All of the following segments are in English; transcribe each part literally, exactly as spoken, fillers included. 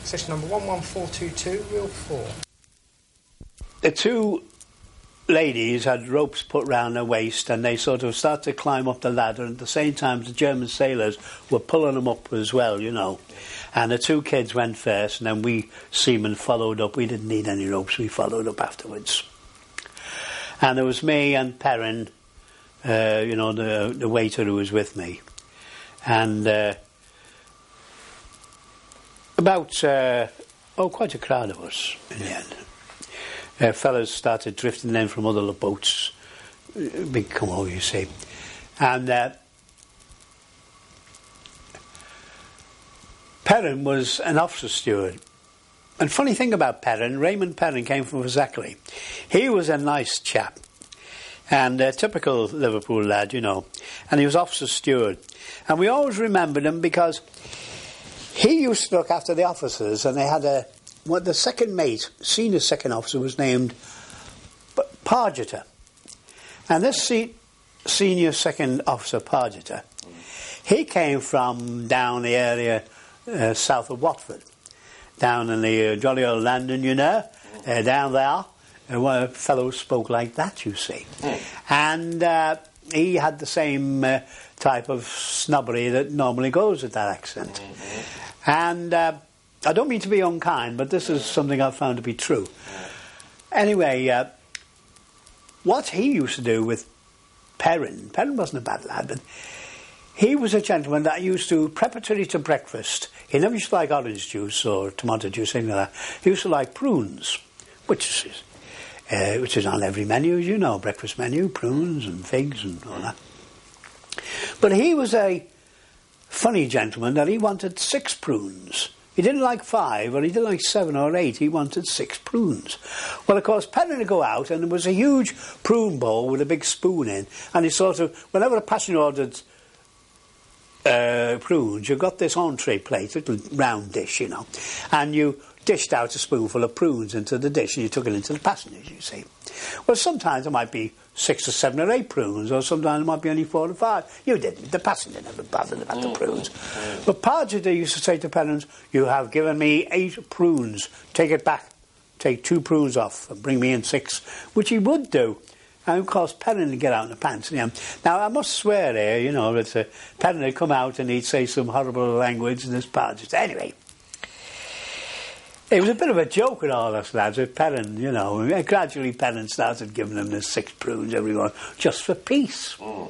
Session number one one four two two, reel four. The two ladies had ropes put round their waist and they sort of started to climb up the ladder, and at the same time the German sailors were pulling them up as well, you know. And the two kids went first and then we seamen followed up. We didn't need any ropes, we followed up afterwards. And there was me and Perrin, uh, you know, the, the waiter who was with me. And uh, about, uh, oh, quite a crowd of us in the end. Uh, fellas started drifting in from other boats, big come over, you see, and uh, Perrin was an officer steward. And funny thing about Perrin, Raymond Perrin came from Fazakerley. He was a nice chap, and a typical Liverpool lad, you know, and he was officer steward. And we always remembered him because he used to look after the officers, and they had a Well, the second mate, senior second officer, was named Pargeter. And this se senior second officer, Pargeter, he came from down the area uh, south of Watford, down in the uh, jolly old London, you know, uh, down there, uh, where fellows spoke like that, you see. And uh, he had the same uh, type of snobbery that normally goes with that accent. And Uh, I don't mean to be unkind, but this is something I've found to be true. Anyway, uh, what he used to do with Perrin, Perrin wasn't a bad lad, but he was a gentleman that used to, preparatory to breakfast, he never used to like orange juice or tomato juice, anything like that. He used to like prunes, which is, uh, which is on every menu, you know, breakfast menu, prunes and figs and all that. But he was a funny gentleman that he wanted six prunes. He didn't like five, or he didn't like seven or eight. He wanted six prunes. Well, of course, Perrin would go out, and there was a huge prune bowl with a big spoon in. And he sort of, whenever a passenger ordered uh, prunes, you got this entree plate, little round dish, you know. And you dished out a spoonful of prunes into the dish, and you took it into the passengers, you see. Well, sometimes there might be six or seven or eight prunes, or sometimes it might be only four or five. You didn't. The passenger never bothered about the prunes. But Pargeter used to say to Perrin, "You have given me eight prunes. Take it back. Take two prunes off and bring me in six," which he would do. And of course, Perrin would get out in the pants. You know. Now, I must swear here, you know, that uh, Perrin would come out and he'd say some horrible language in this Pargeter. Anyway, it was a bit of a joke with all us lads, with Perrin, you know. And gradually Perrin started giving them the six prunes everyone, just for peace. Mm.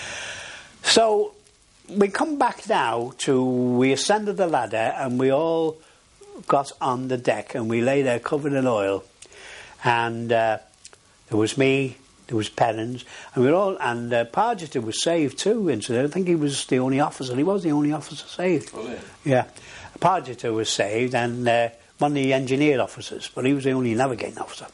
So, we come back now to, we ascended the ladder and we all got on the deck and we lay there covered in oil. And uh, there was me, there was Perrin's, and we were all, and uh, Pargeter was saved too, incidentally. I think he was the only officer, he was the only officer saved. Oh, yeah. Yeah. Pargeter was saved, and Uh, one of the engineer officers, but he was the only navigating officer.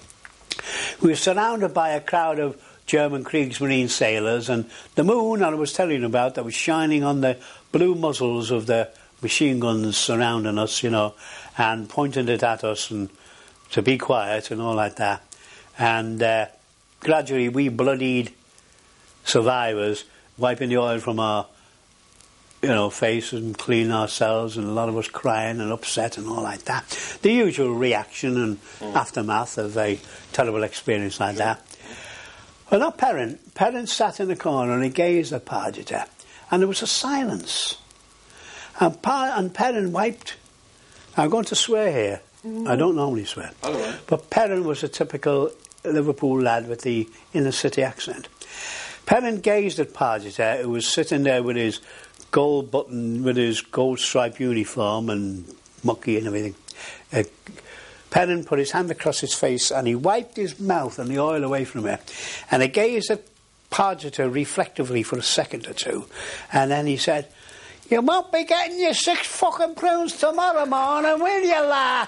We were surrounded by a crowd of German Kriegsmarine sailors, and the moon I was telling you about that was shining on the blue muzzles of the machine guns surrounding us, you know, and pointing it at us and to be quiet and all like that. And uh, gradually we bloodied survivors, wiping the oil from our you know, face and clean ourselves, and a lot of us crying and upset and all like that. The usual reaction and mm. aftermath of a terrible experience like that. Well, not Perrin. Perrin sat in the corner and he gazed at Pargeter, and there was a silence. And, pa and Perrin wiped. I'm going to swear here. Mm. I don't normally swear. Right. But Perrin was a typical Liverpool lad with the inner city accent. Perrin gazed at Pargeter, who was sitting there with his gold button, with his gold striped uniform and mucky and everything. Uh, Perrin put his hand across his face and he wiped his mouth and the oil away from it. And he gazed at Pargeter reflectively for a second or two. And then he said, "You won't be getting your six fucking prunes tomorrow morning, will you, lad?"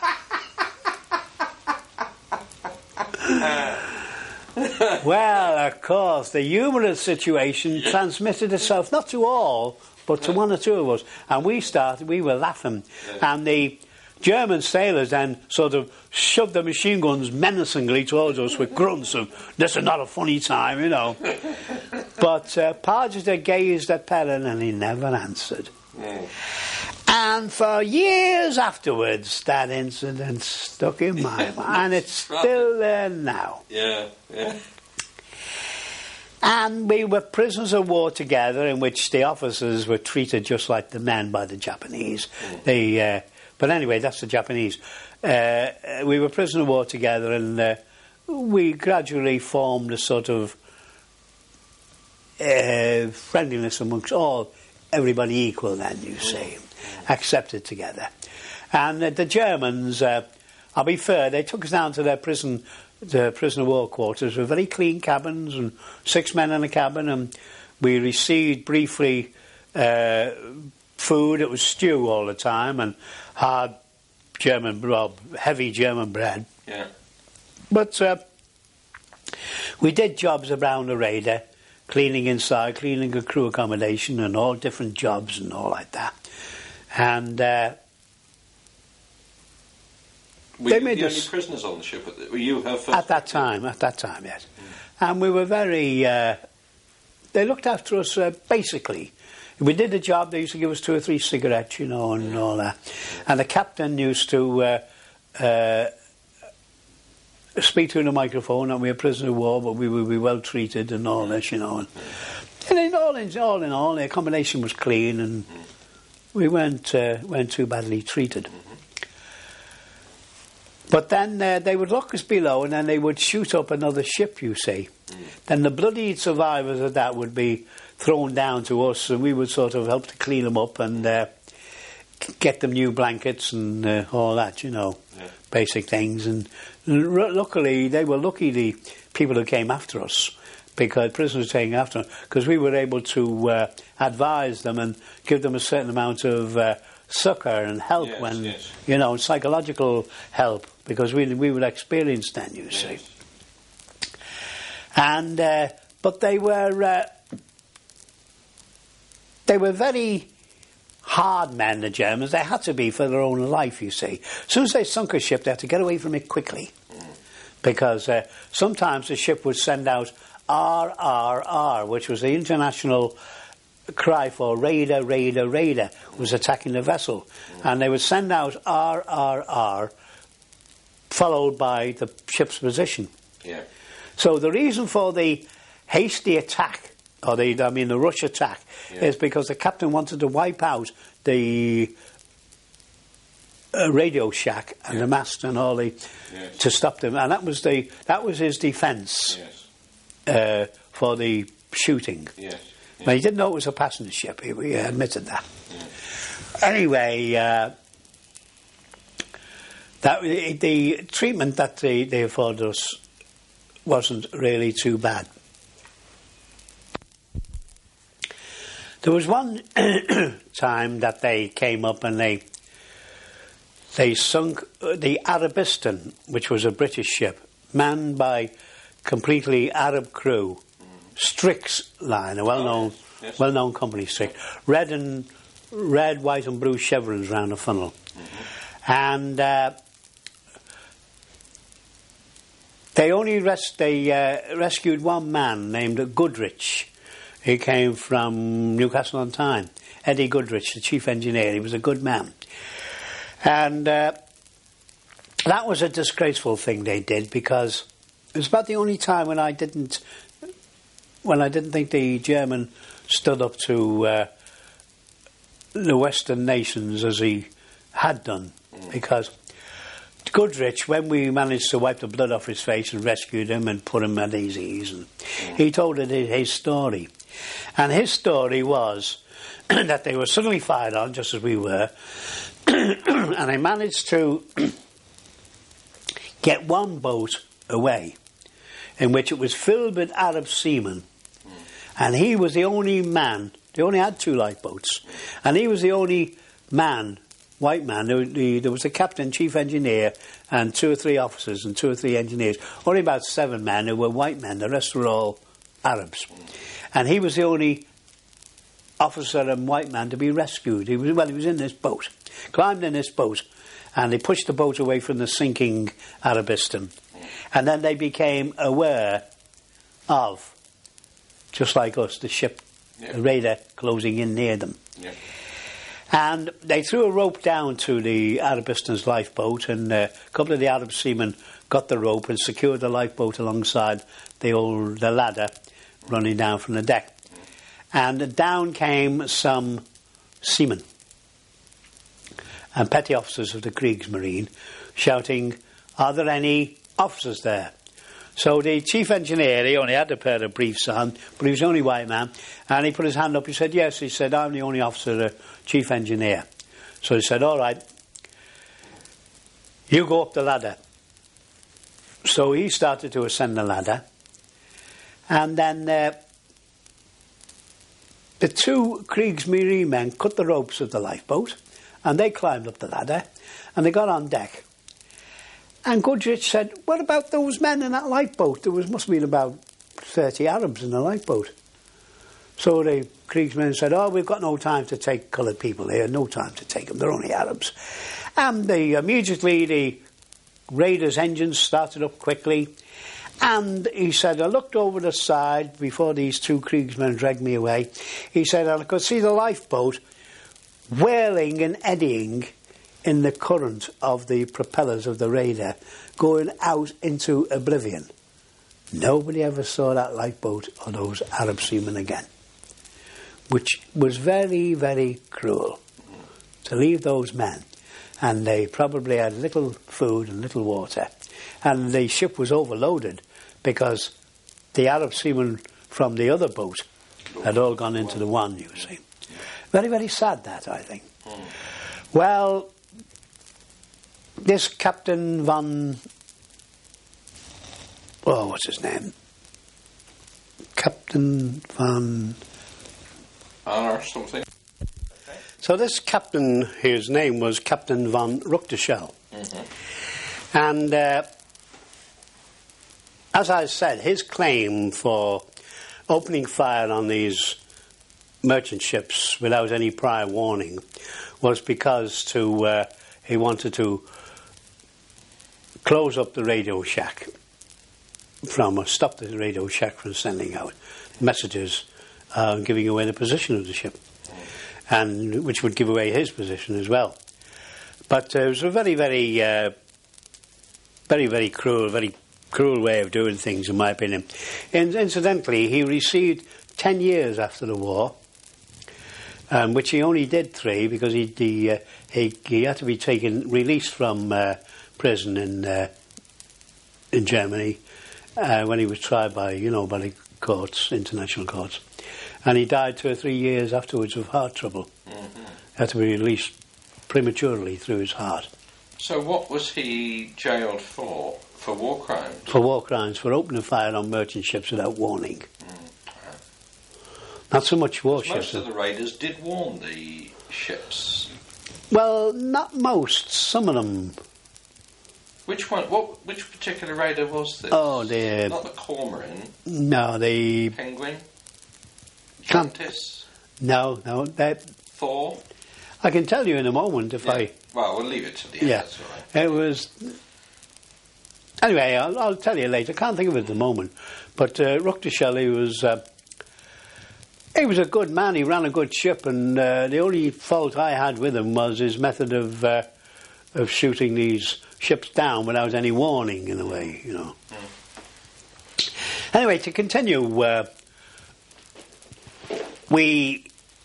Well, of course, the humorous situation transmitted itself not to all, but to one or two of us. And we started, we were laughing. And the German sailors then sort of shoved the machine guns menacingly towards us with grunts of, "This is not a funny time," you know. But uh, Pargeter gazed at Perrin and he never answered. And for years afterwards, that incident stuck in my mind, and it's still there now. Yeah, yeah. And we were prisoners of war together, in which the officers were treated just like the men by the Japanese. Mm. They, uh, but anyway, that's the Japanese. Uh, we were prisoners of war together, and uh, we gradually formed a sort of uh, friendliness amongst all, everybody equal then, you see, accepted together. And uh, the Germans, uh, I'll be fair, they took us down to their prison, the prisoner of war quarters, with very clean cabins and six men in a cabin, and we received briefly uh, food. It was stew all the time and hard German, well, heavy German bread. Yeah. But uh, we did jobs around the raider, cleaning inside, cleaning a crew accommodation, and all different jobs and all like that. And uh, were they you made the us only prisoners on the ship? At, the, were you her first at that time. At that time, yes. Mm. And we were very. Uh, they looked after us uh, basically. If we did the job, they used to give us two or three cigarettes, you know, and all that. And the captain used to uh, uh, speak through the microphone, and we were prisoners of war, but we would be well treated and all this, you know. And, and in all, in all in all, the accommodation was clean, and we weren't uh, weren't too badly treated. But then uh, they would lock us below, and then they would shoot up another ship, you see. Then the bloodied survivors of that would be thrown down to us, and we would sort of help to clean them up and uh, get them new blankets and uh, all that, you know, yeah. Basic things. And r- luckily, they were lucky, the people who came after us, because prisoners taking after them, because we were able to uh, advise them and give them a certain amount of uh, succour and help, yes, when, yes. you know, psychological help, because we we were experienced then, you yes. see. And uh, but they were. Uh, They were very hard men, the Germans. They had to be for their own life, you see. As soon as they sunk a ship, they had to get away from it quickly. Mm. Because uh, sometimes the ship would send out R R R, which was the international cry for raider, raider, raider, was attacking the vessel. Mm. And they would send out R R R, followed by the ship's position. Yeah. So the reason for the hasty attack, or the, I mean the rush attack, yeah. is because the captain wanted to wipe out the uh, radio shack and yeah. the mast and all the yes. to stop them, and that was the that was his defence yes. uh, for the shooting. Yes. Yes. But he didn't know it was a passenger ship. He, he admitted that. Yeah. Anyway, uh, that the treatment that they, they afforded us wasn't really too bad. There was one time that they came up and they they sunk the Arabistan, which was a British ship, manned by completely Arab crew. Strix Line, a well-known, oh, yes. well-known company, Strix. Red and red, white, and blue chevrons round the funnel, mm-hmm. and uh, they only rest they uh, rescued one man named Goodrich. He came from Newcastle on Tyne. Eddie Goodrich, the chief engineer. He was a good man. And uh, that was a disgraceful thing they did, because it was about the only time when I didn't, when I didn't think the German stood up to uh, the Western nations as he had done. Mm. Because Goodrich, when we managed to wipe the blood off his face and rescued him and put him at his ease, and mm. he told it his story. And his story was that they were suddenly fired on, just as we were, and they managed to get one boat away, in which it was filled with Arab seamen, and he was the only man. They only had two lifeboats, and he was the only man, white man. There, the, there was the captain, chief engineer, and two or three officers and two or three engineers. Only about seven men who were white men. The rest were all Arabs. And he was the only officer and white man to be rescued. He was, well, he was in this boat, climbed in this boat, and they pushed the boat away from the sinking Arabistan. And then they became aware of, just like us, the ship, yeah. the raider closing in near them. Yeah. And they threw a rope down to the Arabistan's lifeboat, and uh, a couple of the Arab seamen got the rope and secured the lifeboat alongside the old the ladder running down from the deck. And down came some seamen and petty officers of the Kriegsmarine shouting, "Are there any officers there?" So the chief engineer, he only had a pair of briefs on, but he was the only white man, and he put his hand up. He said, "Yes," he said, "I'm the only officer, the chief engineer." So he said, "All right, you go up the ladder." So he started to ascend the ladder, and then uh, the two Kriegsmarine men cut the ropes of the lifeboat, and they climbed up the ladder, and they got on deck. And Goodrich said, "What about those men in that lifeboat?" There was must have been about thirty Arabs in the lifeboat. So the Kriegsmen said, "Oh, we've got no time to take coloured people here, no time to take them, they're only Arabs." And they, immediately the raiders' engines started up quickly, and he said, "I looked over the side before these two Kriegsmen dragged me away." He said, "I could see the lifeboat whirling and eddying in the current of the propellers of the raider, going out into oblivion." Nobody ever saw that lifeboat or those Arab seamen again, which was very, very cruel to leave those men. And they probably had little food and little water, and the ship was overloaded because the Arab seamen from the other boat had all gone into the one, you see. Very, very sad, that, I think. Well, this Captain Van... Oh, what's his name? Captain Van... Or something. So this captain, his name was Captain Van Ruckteschel. Mm-hmm. And uh, as I said, his claim for opening fire on these merchant ships without any prior warning was because to uh, he wanted to close up the Radio Shack from, or stop the Radio Shack from sending out messages uh, giving away the position of the ship, and which would give away his position as well. But uh, it was a very, very, uh, very, very cruel, very cruel way of doing things, in my opinion. And incidentally, he received ten years after the war, um, which he only did three because he he, uh, he he had to be taken, released from uh, prison in uh, in Germany uh, when he was tried by you know by the courts, international courts, and he died two or three years afterwards of heart trouble. Mm-hmm. Had to be released prematurely through his heart. So what was he jailed for? For war crimes? For war crimes, for opening fire on merchant ships without warning. Mm. Not so much warships. Most of the raiders did warn the ships. Well, not most. Some of them. Which one? What? Which particular raider was this? Oh, the... Not the Cormoran. No, the... Penguin? Can't- Atlantis? No, no. That, Thor? I can tell you in a moment if Yeah. I... Well, we'll leave it to the end. Yeah. That's all right. It was... Anyway, I'll, I'll tell you later. I can't think of it at the moment. But uh, Ruckteschel, he was... Uh, he was a good man. He ran a good ship, and uh, the only fault I had with him was his method of uh, of shooting these ships down without any warning, in a way, you know. Mm. Anyway, to continue, uh, we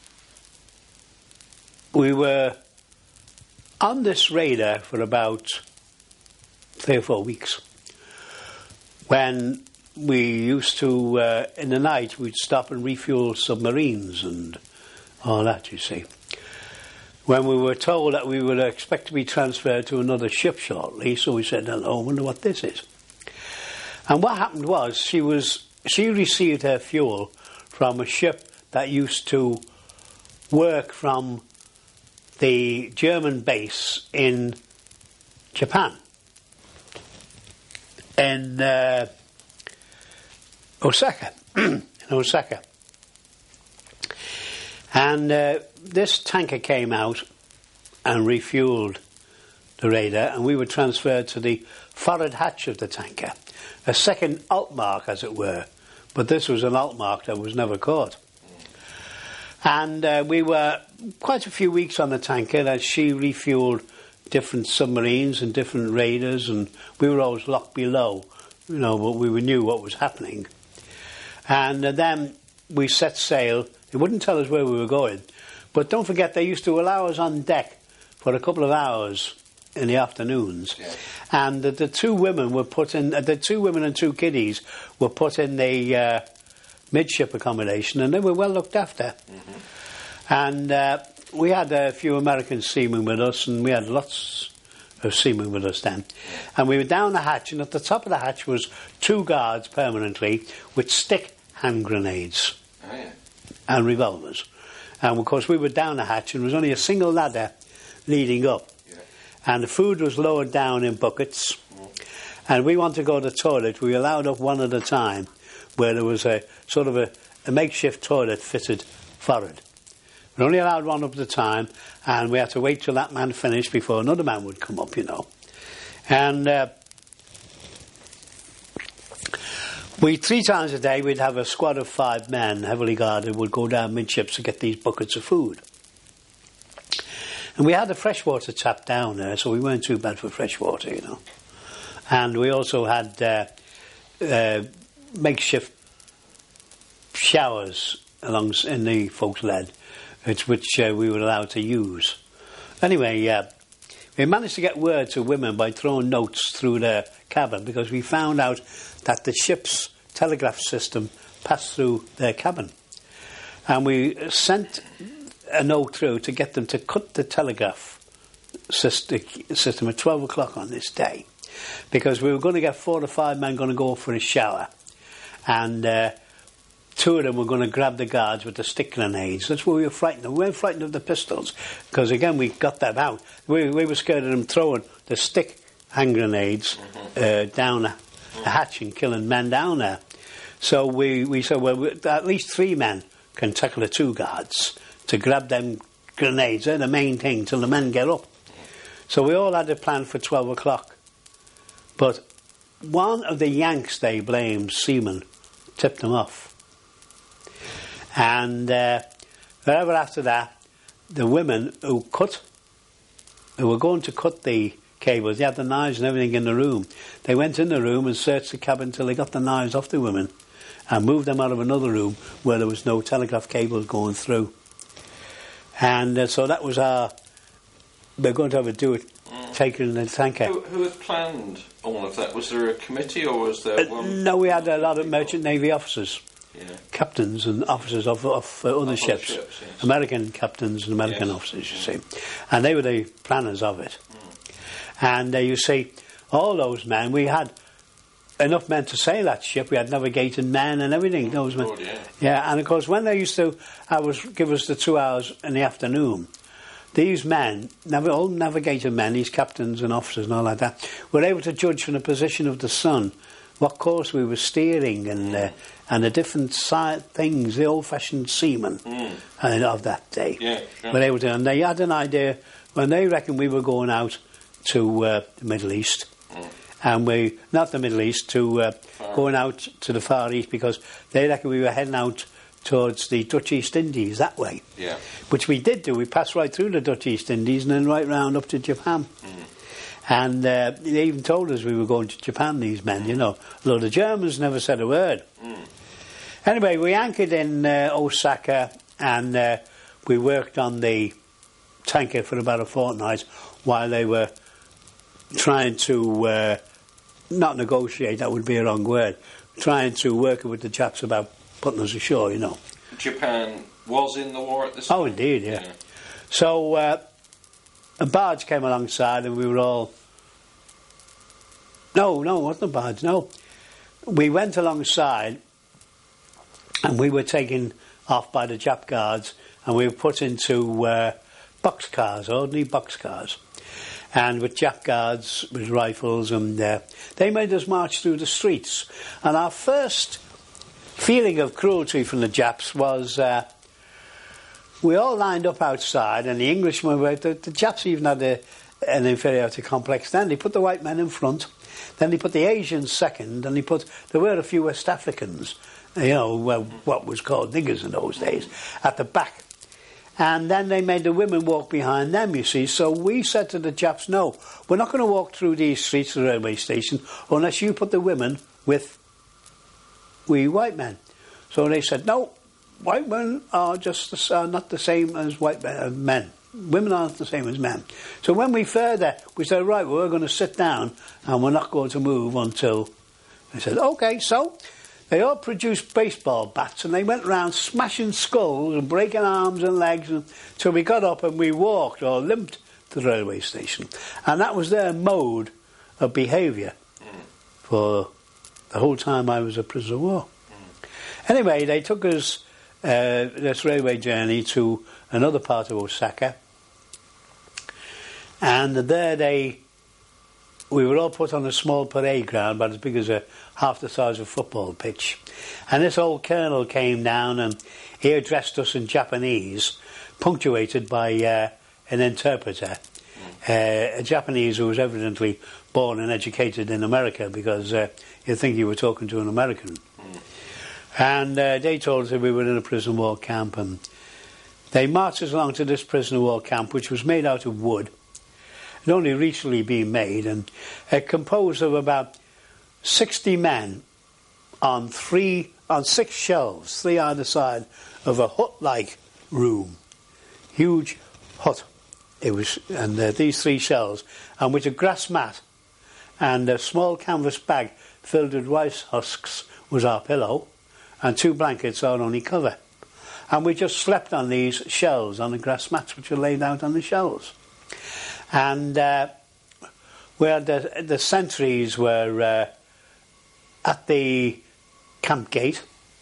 we were on this raider for about three or four weeks, when we used to, uh, in the night, we'd stop and refuel submarines and all that, you see. When we were told that we would expect to be transferred to another ship shortly, so we said, hello, I wonder what this is. And what happened was, she was she received her fuel from a ship that used to work from the German base in Japan, in uh, Osaka, in Osaka. And uh, this tanker came out and refueled the raider, and we were transferred to the forward hatch of the tanker, a second Altmark, as it were. But this was an Altmark that was never caught. And uh, we were quite a few weeks on the tanker as she refueled different submarines and different raiders, and we were always locked below, you know, but we knew what was happening. And uh, then we set sail. They wouldn't tell us where we were going, but don't forget they used to allow us on deck for a couple of hours in the afternoons. Yeah. And uh, the two women were put in, uh, the two women and two kiddies were put in the uh, midship accommodation, and they were well looked after. Mm-hmm. And uh, we had a few American seamen with us, and we had lots of seamen with us then. And we were down the hatch, and at the top of the hatch was two guards permanently with stick hand grenades. Oh, yeah. And revolvers. And of course we were down the hatch, and there was only a single ladder leading up. Yeah. And the food was lowered down in buckets. Mm. And we wanted to go to the toilet. We allowed up one at a time, where there was a sort of a, a makeshift toilet fitted forward. We only allowed one up at a time, and we had to wait till that man finished before another man would come up, you know. And uh, we, three times a day, we'd have a squad of five men, heavily guarded, would go down midships to get these buckets of food. And we had a freshwater tap down there, so we weren't too bad for fresh water, you know. And we also had uh, uh, makeshift showers along in the folks' lead, which, which uh, we were allowed to use. Anyway, uh, we managed to get word to women by throwing notes through their cabin, because we found out that the ship's telegraph system passed through their cabin. And we sent a note through to get them to cut the telegraph system at twelve o'clock on this day, because we were going to get four or five men going to go for a shower, and uh, two of them were going to grab the guards with the stick grenades. That's why we were frightened. We weren't frightened of the pistols, because again we got that out. We, we were scared of them throwing the stick hand grenades uh, down a, a hatch and killing men down there. So we, we said, well, we, at least three men can tackle the two guards to grab them grenades. They're the main thing till the men get up. So we all had a plan for twelve o'clock. But one of the Yanks they blamed, seamen, tipped them off. And uh, forever after that, the women who cut, who were going to cut the cables, they had the knives and everything in the room. They went in the room and searched the cabin till they got the knives off the women and moved them out of another room where there was no telegraph cables going through. And uh, so that was our, we're going to have a do it, mm. take it in the tanker. Who, who had planned all of that? Was there a committee, or was there uh, one? No, we had a lot of merchant navy officers. Yeah. Captains and officers of, of uh, other of ships, ships yes. American captains and American yes. officers, you mm. see, and they were the planners of it. Mm. And uh, you see, all those men, we had enough men to sail that ship. We had navigating men and everything. Mm. Those men, Good, yeah. yeah. And of course, when they used to, I was give us the two hours in the afternoon. These men, nav- all navigator men, these captains and officers and all like that, were able to judge from the position of the sun what course we were steering, and uh, and the different side things, the old-fashioned seamen mm. uh, of that day yeah, yeah. were able to. And they had an idea when they reckoned we were going out to uh, the Middle East, mm. and we not the Middle East to uh, going out to the Far East, because they reckoned we were heading out towards the Dutch East Indies that way. Yeah, which we did do. We passed right through the Dutch East Indies and then right round up to Japan. Mm. And uh, they even told us we were going to Japan, these men, you know. Although the Germans never said a word. Mm. Anyway, we anchored in uh, Osaka, and uh, we worked on the tanker for about a fortnight while they were trying to, uh, not negotiate, that would be a wrong word, trying to work with the Japs about putting us ashore, you know. Japan was in the war at this time? Oh, indeed, yeah. yeah. So uh, a barge came alongside, and we were all... No, no, it wasn't a barge, no. We went alongside, and we were taken off by the Jap guards, and we were put into uh, boxcars, ordinary boxcars. And with Jap guards, with rifles, and uh, they made us march through the streets. And our first feeling of cruelty from the Japs was... Uh, we all lined up outside, and the Englishmen were... The, the Japs even had a, an inferiority complex then. They put the white men in front, then they put the Asians second, and they put... There were a few West Africans, you know, well, what was called niggers in those days, at the back. And then they made the women walk behind them, you see. So we said to the Japs, no, we're not going to walk through these streets of the railway station unless you put the women with we white men. So they said, no, white men are just the, are not the same as white men. Women aren't the same as men. So when we further, we said, right, well, we're going to sit down and we're not going to move until... They said, okay, so... They all produced baseball bats and they went round smashing skulls and breaking arms and legs until we got up and we walked or limped to the railway station. And that was their mode of behaviour mm. for the whole time I was a prisoner of war. Mm. Anyway, they took us uh, this railway journey to another part of Osaka, and there they... We were all put on a small parade ground, about as big as a half the size of a football pitch. And this old colonel came down and he addressed us in Japanese, punctuated by uh, an interpreter, mm. uh, a Japanese who was evidently born and educated in America, because uh, you'd think you were talking to an American. Mm. And uh, they told us that we were in a prison of war camp, and they marched us along to this prison of war camp, which was made out of wood. It only recently been made, and it composed of about sixty men on three, on six shelves, three either side of a hut-like room, huge hut. It was, and uh, these three shelves, and with a grass mat and a small canvas bag filled with rice husks was our pillow, and two blankets our only cover. And we just slept on these shelves, on the grass mats which were laid out on the shelves. And uh, where the, the sentries were uh, at the camp gate,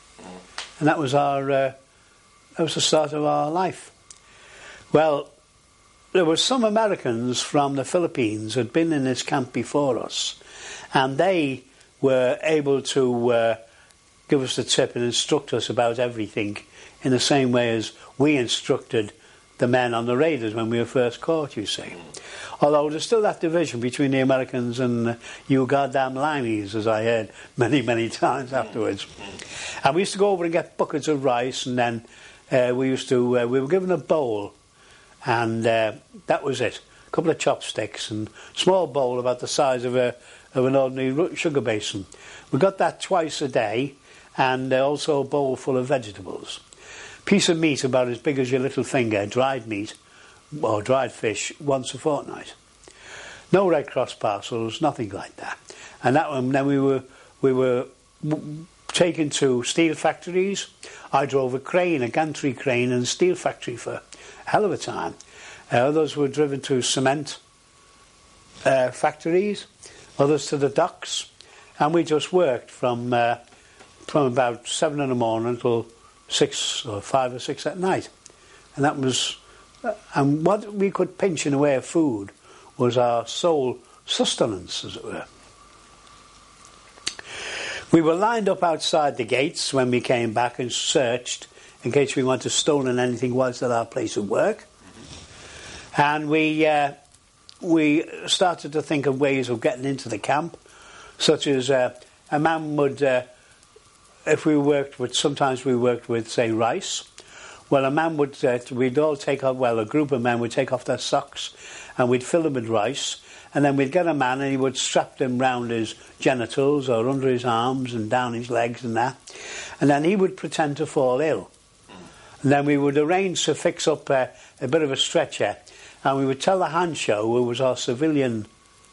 and that was our uh, that was the start of our life. Well, there were some Americans from the Philippines who had been in this camp before us, and they were able to uh, give us the tip and instruct us about everything in the same way as we instructed the men on the raiders when we were first caught, you see. Although there's still that division between the Americans and uh, you goddamn limeys, as I heard many, many times afterwards. And we used to go over and get buckets of rice, and then uh, we used to, uh, we were given a bowl, and uh, that was it. A couple of chopsticks and a small bowl about the size of a of an ordinary sugar basin. We got that twice a day, and uh, also a bowl full of vegetables. Piece of meat about as big as your little finger, dried meat, or dried fish, once a fortnight. No Red Cross parcels, nothing like that. And that one, then we were we were taken to steel factories. I drove a crane, a gantry crane, in a steel factory for a hell of a time. Uh, others were driven to cement uh, factories, others to the docks, and we just worked from uh, from about seven in the morning until six or five or six at night. And that was, and what we could pinch in the way of food was our sole sustenance, as it were. We were lined up outside the gates when we came back and searched in case we wanted to stolen anything whilst at our place of work. And we uh, we started to think of ways of getting into the camp, such as uh, a man would, uh, if we worked with, sometimes we worked with, say, rice. Well, a man would, uh, we'd all take off, well, a group of men would take off their socks and we'd fill them with rice, and then we'd get a man and he would strap them round his genitals or under his arms and down his legs and that, and then he would pretend to fall ill. And then we would arrange to fix up uh, a bit of a stretcher, and we would tell the Hansho, who was our civilian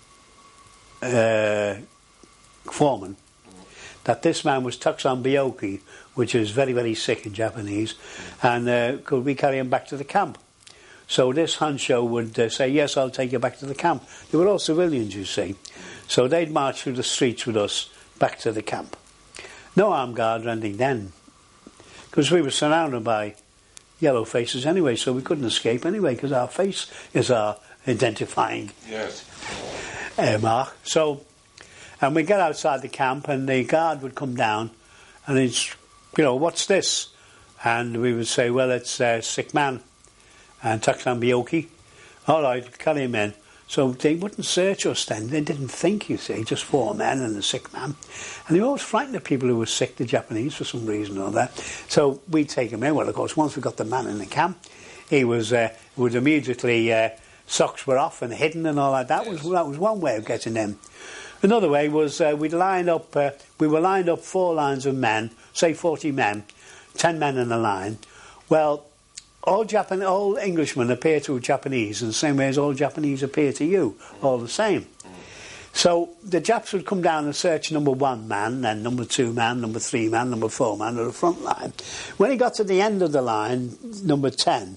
uh, foreman, that this man was Tuxan Byoki, which is very, very sick in Japanese, and uh, could we carry him back to the camp? So this Hansho would uh, say, yes, I'll take you back to the camp. They were all civilians, you see. So they'd march through the streets with us back to the camp. No armed guard or anything then, because we were surrounded by yellow faces anyway, so we couldn't escape anyway, because our face is our identifying yes. uh, mark. So, and we'd get outside the camp, and the guard would come down, and he'd, you know, what's this? And we would say, well, it's a sick man, and Tuxan Byoki. All right, carry him in. So they wouldn't search us then. They didn't think, you see, just four men and a sick man. And they always frightened the people who were sick, the Japanese, for some reason or that. So we'd take him in. Well, of course, once we got the man in the camp, he was uh, would immediately uh, socks were off and hidden and all like that. That Yes. was that was one way of getting them. Another way was uh, we'd lined up. Uh, we were lined up four lines of men, say forty men, ten men in a line. Well, all Japan, all Englishmen appear to Japanese in the same way as all Japanese appear to you, all the same. So the Japs would come down and search number one man, then number two man, number three man, number four man at the front line. When he got to the end of the line, number ten,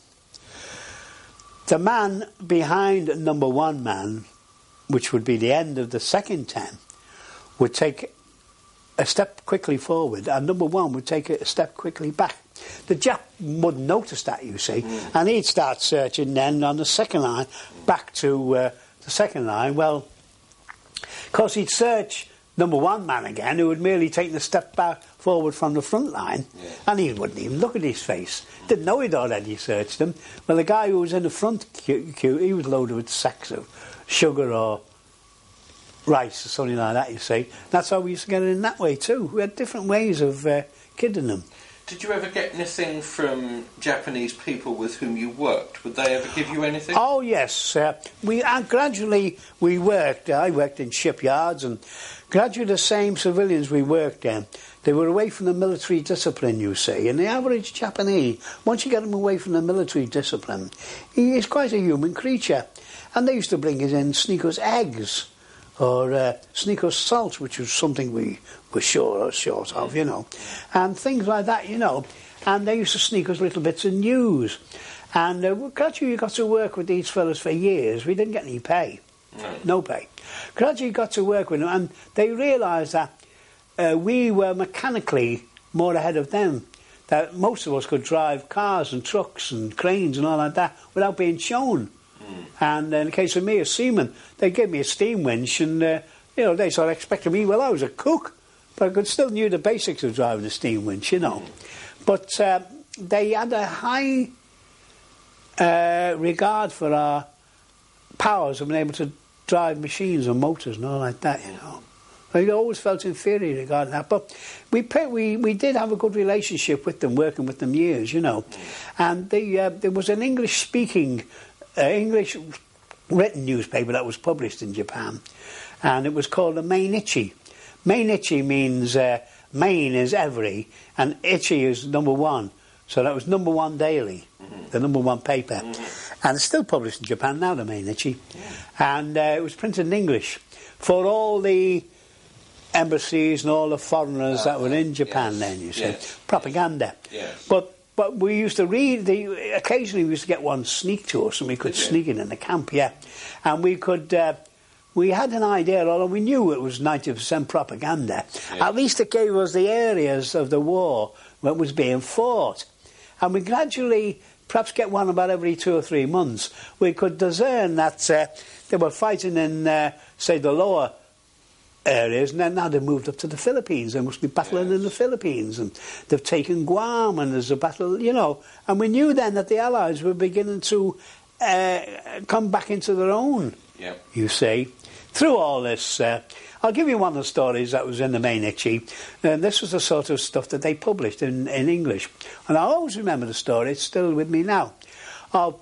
the man behind number one man, which would be the end of the second ten, would take a step quickly forward, and number one would take a step quickly back. The Jap wouldn't notice that, you see, mm. and he'd start searching then on the second line, back to uh, the second line. Well, of course, he'd search number one man again, who had merely taken a step back forward from the front line, yeah. and he wouldn't even look at his face. Didn't know he'd already searched him. Well, the guy who was in the front queue, queue he was loaded with sacks of sugar or rice or something like that, you see. That's how we used to get it in that way too. We had different ways of uh, kidding them. Did you ever get anything from Japanese people with whom you worked? Would they ever give you anything? Oh yes, uh, we uh, gradually we worked. I worked in shipyards, and gradually the same civilians we worked in, they were away from the military discipline, you see. And the average Japanese, once you get them away from the military discipline, he is quite a human creature. And they used to bring us in sneakers eggs, or uh, sneakers salt, which was something we were sure short of, you know, and things like that, you know. And they used to sneak us little bits of news. And uh, gradually you got to work with these fellas for years. We didn't get any pay, no, no pay. Gradually got to work with them, and they realised that uh, we were mechanically more ahead of them. That most of us could drive cars and trucks and cranes and all like that without being shown. Mm. And in the case of me, a seaman, they gave me a steam winch, and uh, you know, they sort of expected me. Well, I was a cook, but I could still knew the basics of driving a steam winch, you know. Mm. But uh, they had a high uh, regard for our powers of being able to drive machines and motors and all like that, you know. I always felt inferior regarding that, but we pay, we we did have a good relationship with them, working with them years, you know. And they, uh, there was an English-speaking, uh, English written newspaper that was published in Japan, and it was called the Mainichi. Mainichi means uh, main is every, and ichi is number one. So that was number one daily, mm-hmm. the number one paper, mm-hmm. and it's still published in Japan now, the Mainichi, yeah. and uh, it was printed in English for all the embassies and all the foreigners uh, that were in Japan, yes, then, you see. Yes, propaganda. Yes. But but we used to read, the occasionally we used to get one sneak to us, and we could Did sneak you? it in the camp, yeah. And we could, uh, we had an idea, although we knew it was ninety percent propaganda, yes. At least it gave us the areas of the war that was being fought. And we gradually, perhaps get one about every two or three months, we could discern that uh, they were fighting in, uh, say, the lower areas, and then now they've moved up to the Philippines. They must be battling yes. in the Philippines, and they've taken Guam, and there's a battle, you know. And we knew then that the Allies were beginning to uh, come back into their own, yep. you see, through all this. Uh, I'll give you one of the stories that was in the Mainichi, and this was the sort of stuff that they published in, in English. And I always remember the story, it's still with me now, of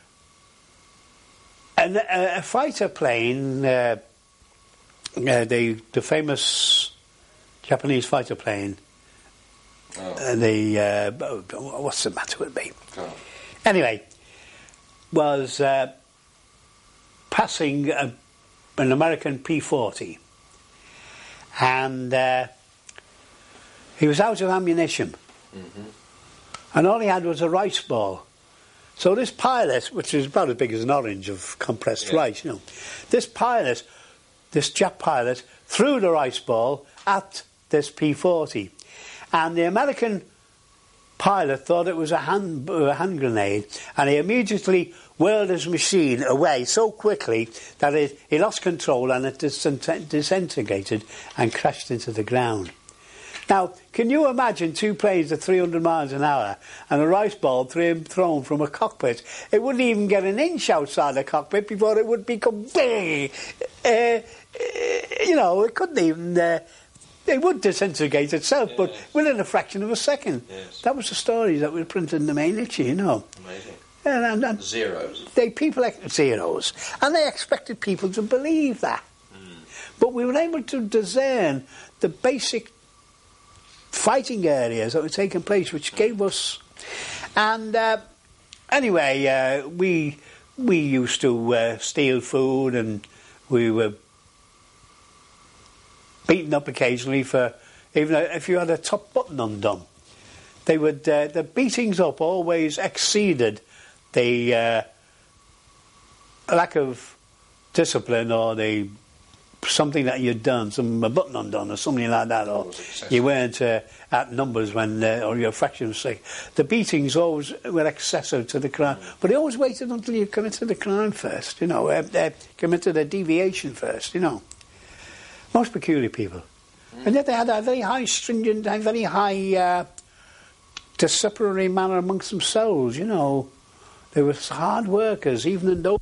an, a, a fighter plane, uh, Uh, the the famous Japanese fighter plane. Oh. Uh, the uh, what's the matter with me? Oh. Anyway, was uh, passing a, an American P forty, and uh, he was out of ammunition, mm-hmm. and all he had was a rice ball. So this pilot, which is about as big as an orange of compressed yeah. rice, you know, this pilot. This Jap pilot threw the rice ball at this P forty, and the American pilot thought it was a hand, a hand grenade, and he immediately whirled his machine away so quickly that it, he lost control, and it disintegrated and crashed into the ground. Now, can you imagine two planes at three hundred miles an hour and a rice ball thrown from a cockpit? It wouldn't even get an inch outside the cockpit before it would become big. Uh, you know, it couldn't even... Uh, it would disintegrate itself, yes. but within a fraction of a second. Yes. That was the story that was printed in the Mainichi, you know. Amazing. And, and, and Zeros. they people ex- zeros, and they expected people to believe that. But we were able to discern the basic fighting areas that were taking place, which gave us. And uh, anyway, uh, we we used to uh, steal food, and we were beaten up occasionally for even if you had a top button undone. They would uh, the beatings up always exceeded the uh, lack of discipline or the something that you'd done, some a button undone or something like that, or you weren't uh, at numbers when, uh, or your fraction was sick. The beatings always were excessive to the crime, mm. but they always waited until you committed the crime first, you know, uh, uh, committed a deviation first, you know. Most peculiar people. Mm. And yet they had a very high stringent, a very high uh, disciplinary manner amongst themselves, you know. They were hard workers, even in those